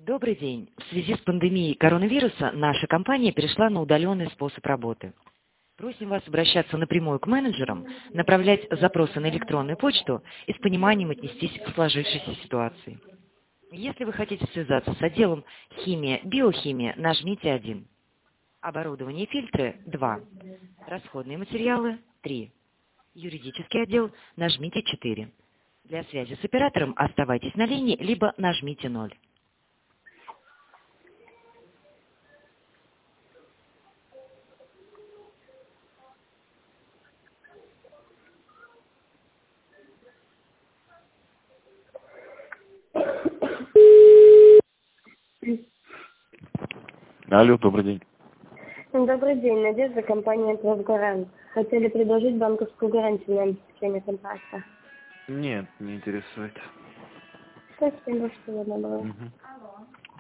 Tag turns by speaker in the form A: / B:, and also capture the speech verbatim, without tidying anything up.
A: Добрый день. В связи с пандемией коронавируса наша компания перешла на удаленный способ работы. Просим вас обращаться напрямую к менеджерам, направлять запросы на электронную почту и с пониманием отнестись к сложившейся ситуации. Если вы хотите связаться с отделом химия-биохимия, нажмите один. Оборудование и фильтры – два. Расходные материалы – три. Юридический отдел – нажмите четыре. Для связи с оператором оставайтесь на линии, либо нажмите ноль.
B: Алло, добрый день.
C: Добрый день, Надежда, компания «Тросгарант». Хотели предложить банковскую гарантию на обеспечение контракта.
B: Нет, не интересует.
C: Спасибо, что вы добры.
B: Мгм.